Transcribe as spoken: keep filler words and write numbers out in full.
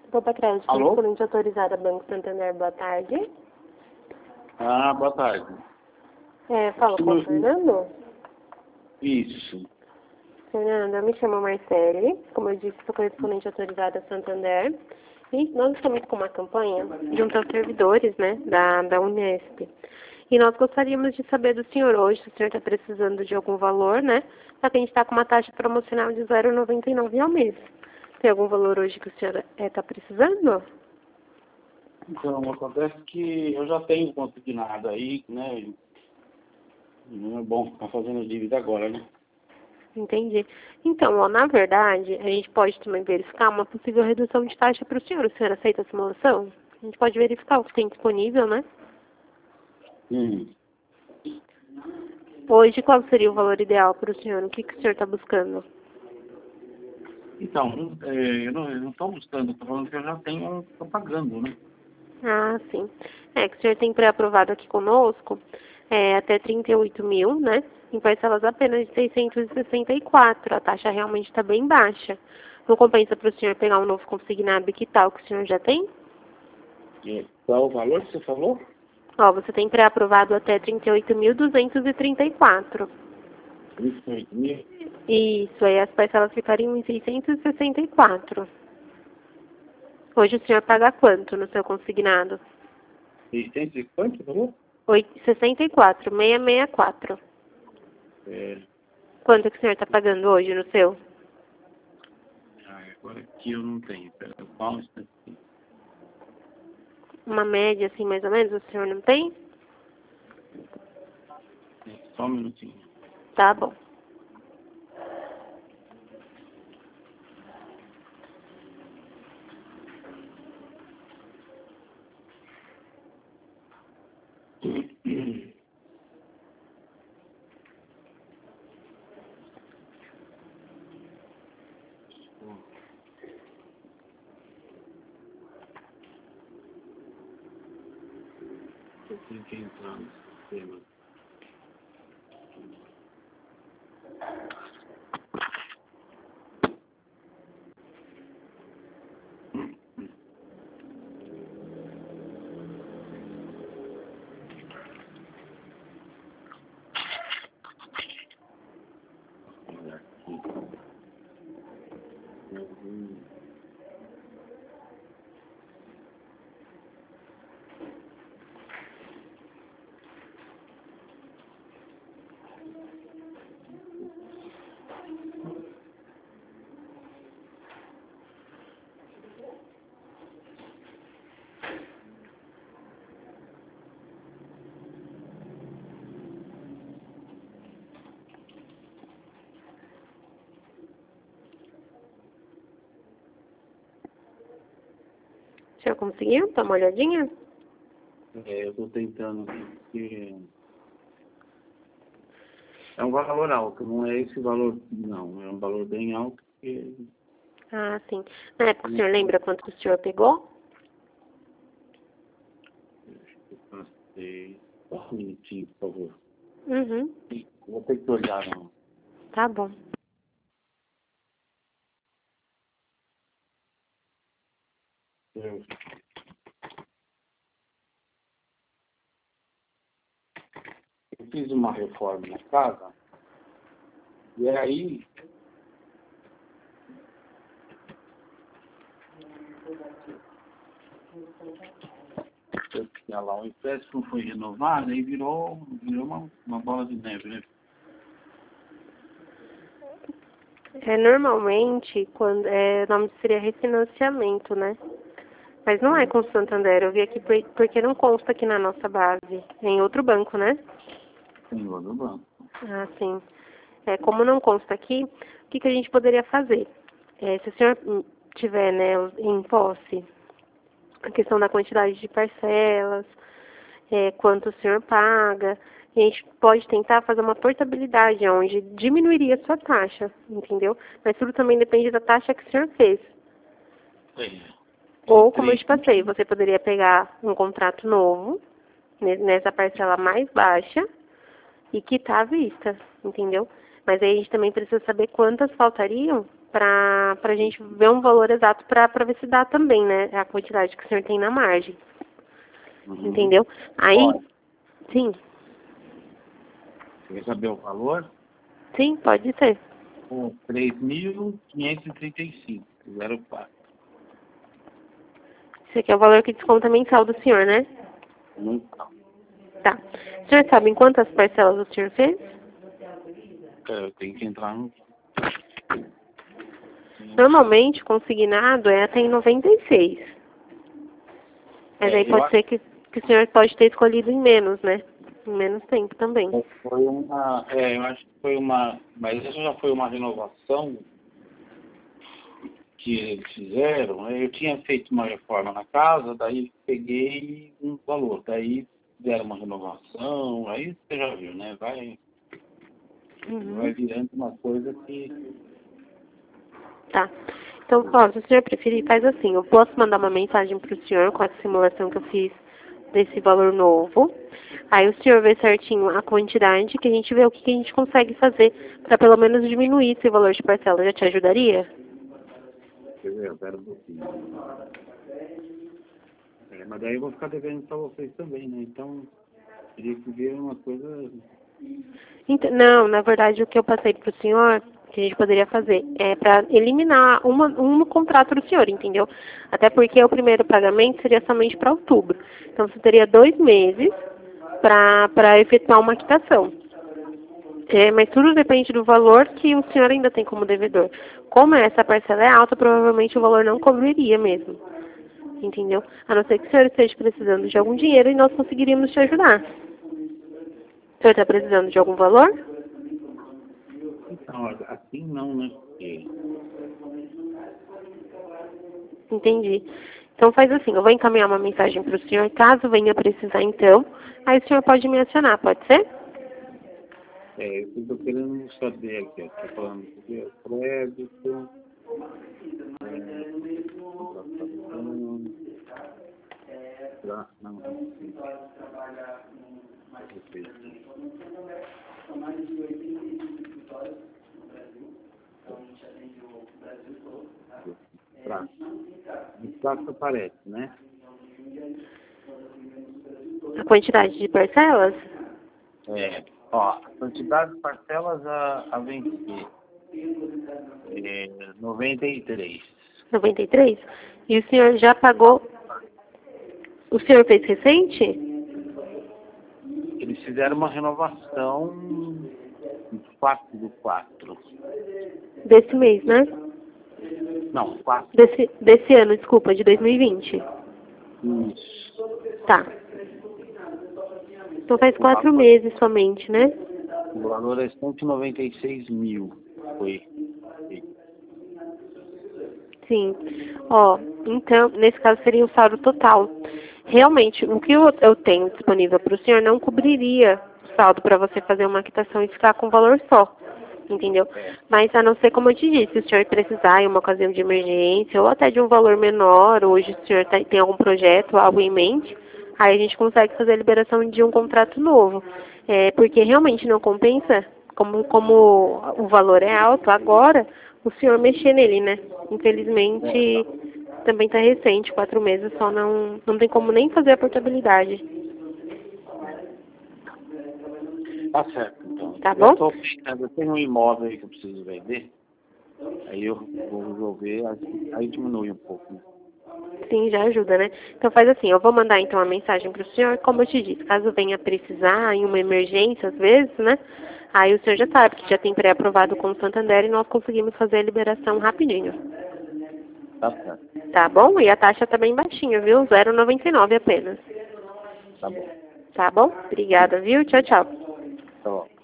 Copa Crédito, Alô? correspondente autorizada, Banco Santander, boa tarde. Ah, boa tarde. É, fala com o Fernando. Isso. Fernando, eu me chamo Marcele, como eu disse, sou correspondente autorizada Santander. E nós estamos com uma campanha junto aos servidores, né, da, da Unesp. E nós gostaríamos de saber do senhor hoje, se o senhor está precisando de algum valor, né? Só que a gente está com uma taxa promocional de zero vírgula noventa e nove ao mês. Tem algum valor hoje que o senhor está precisando? Então, acontece que eu já tenho consignado aí, né? Não é bom ficar fazendo dívida agora, né? Entendi. Então, ó, na verdade, a gente pode também verificar uma possível redução de taxa para o senhor. O senhor aceita a simulação? A gente pode verificar o que tem disponível, né? Hum. Hoje, qual seria o valor ideal para o senhor? O que, que o senhor está buscando? Então, é, eu não estou buscando, estou falando que eu já tenho, estou pagando, né? Ah, sim. É que o senhor tem pré-aprovado aqui conosco é, até trinta e oito mil, né? Em parcelas apenas de seiscentos e sessenta e quatro. A taxa realmente está bem baixa. Não compensa para o senhor pegar um novo consignado e quitar o que o senhor já tem? E qual o valor que você falou? Ó, você tem pré-aprovado até trinta e oito mil duzentos e trinta e quatro. trinta e oito mil? Isso, aí as parcelas ficariam em seiscentos e sessenta e quatro. Hoje o senhor paga quanto no seu consignado? seiscentos e quanto, falou? sessenta e quatro, seiscentos e sessenta e quatro. É, Quanto que o senhor está pagando hoje no seu? ah, agora aqui eu não tenho. Pera, só um instantinho. Uma média, assim, mais ou menos, o senhor não tem? É, só um minutinho. Tá bom. Eu tenho que entrar no sistema. Olha aqui. Uhum. O senhor conseguiu? Dá uma olhadinha? É, eu estou tentando aqui, porque é um valor alto, não é esse valor, não, é um valor bem alto, porque Ah, sim. Na época, o senhor lembra quanto que o senhor pegou? eu passei. Só um minutinho, por favor. Uhum. Vou ter que olhar, não. Tá bom. Eu, eu fiz uma reforma na casa, e aí eu tinha lá um empréstimo, foi renovado, aí virou, virou uma, uma bola de neve, né? É, normalmente, quando, é, o nome seria refinanciamento, né? Mas não é com o Santander. Eu vi aqui por- porque não consta aqui na nossa base. É em outro banco, né? Senhor do banco. Ah, sim. É, como não consta aqui, o que, que a gente poderia fazer? É, se o senhor hum, tiver, né, em posse, a questão da quantidade de parcelas, é, quanto o senhor paga, a gente pode tentar fazer uma portabilidade, onde diminuiria a sua taxa, entendeu? Mas tudo também depende da taxa que o senhor fez. É. Ou, como eu te passei, você poderia pegar um contrato novo, ne- nessa parcela mais baixa, e quitar à vista, entendeu? Mas aí a gente também precisa saber quantas faltariam para a gente ver um valor exato para ver se dá também, né? A quantidade que o senhor tem na margem. Uhum. Entendeu? Aí, Pode. sim, Você quer saber o valor? sim, pode ser. O três mil quinhentos e trinta e cinco, zero quatro. Esse aqui é o valor que desconta mensal do senhor, né? Mensal. Tá. O senhor sabe em quantas parcelas o senhor fez? Eu tenho que entrar no... Normalmente, consignado é até em noventa e seis. Mas É, aí pode eu ser que, que o senhor pode ter escolhido em menos, né? Em menos tempo também. Foi uma, é, eu acho que foi uma, mas isso já foi uma renovação que eles fizeram, né? Eu tinha feito uma reforma na casa, daí peguei um valor, daí deram uma renovação, aí você já viu, né? Vai, Uhum. vai virando uma coisa que... Tá. Então, ó, se o senhor preferir, faz assim. Eu posso mandar uma mensagem para o senhor com a simulação que eu fiz desse valor novo. Aí o senhor vê certinho a quantidade, que a gente vê o que, que a gente consegue fazer para pelo menos diminuir esse valor de parcela. Já te ajudaria? Quer dizer, eu quero um pouquinho. É, mas daí eu vou ficar devendo para vocês também, né? Então, teria que ver uma coisa... Então, não, na verdade, o que eu passei para o senhor, que a gente poderia fazer, é para eliminar uma, um contrato do senhor, entendeu? Até porque o primeiro pagamento seria somente para outubro. Então, você teria dois meses para efetuar uma quitação. É, mas tudo depende do valor que o senhor ainda tem como devedor. Como essa parcela é alta, provavelmente o valor não cobriria mesmo. Entendeu? A não ser que o senhor esteja precisando de algum dinheiro e nós conseguiríamos te ajudar. O senhor está precisando de algum valor? Então, assim não, né? Porque... Entendi. Então faz assim, eu vou encaminhar uma mensagem para o senhor, caso venha precisar então, aí o senhor pode me acionar, pode ser? É, eu estou querendo saber aqui, estou falando de crédito, é, contratação, pra, não, não, pra, extrato aparece, né? A quantidade de parcelas? É, ó, a quantidade de parcelas a, a vencer é noventa e três. noventa e três? E o senhor já pagou? O senhor fez recente? Eles fizeram uma renovação em quatro do quatro. Desse mês, né? Não, quatro. Desse, desse ano, desculpa, de dois mil e vinte. Isso. Tá. Então faz quatro meses somente, né? O valor é cento e noventa e seis mil. Foi. Sim. Ó, então, nesse caso seria o saldo total. Realmente, o que eu, eu tenho disponível para o senhor não cobriria o saldo para você fazer uma quitação e ficar com valor só. Entendeu? Mas a não ser, como eu te disse, se o senhor precisar em uma ocasião de emergência ou até de um valor menor, hoje o senhor tá, tem algum projeto, algo em mente, aí a gente consegue fazer a liberação de um contrato novo. É, porque realmente não compensa, como, como o valor é alto agora, o senhor mexer nele, né? Infelizmente, também está recente, quatro meses só, não, não tem como nem fazer a portabilidade. Tá certo, então. Tá bom? Eu, tô, eu tenho um imóvel aí que eu preciso vender. Aí eu vou resolver, aí diminui um pouco, né? Sim, já ajuda, né? Então faz assim, eu vou mandar então a mensagem para o senhor, como eu te disse, caso venha precisar em uma emergência, às vezes, né? Aí o senhor já sabe que já tem pré-aprovado com o Santander e nós conseguimos fazer a liberação rapidinho. Tá certo. Tá bom? E a taxa tá bem baixinha, viu? zero vírgula noventa e nove apenas. Tá bom. Tá bom? Obrigada, viu? Tchau, tchau. Tá bom.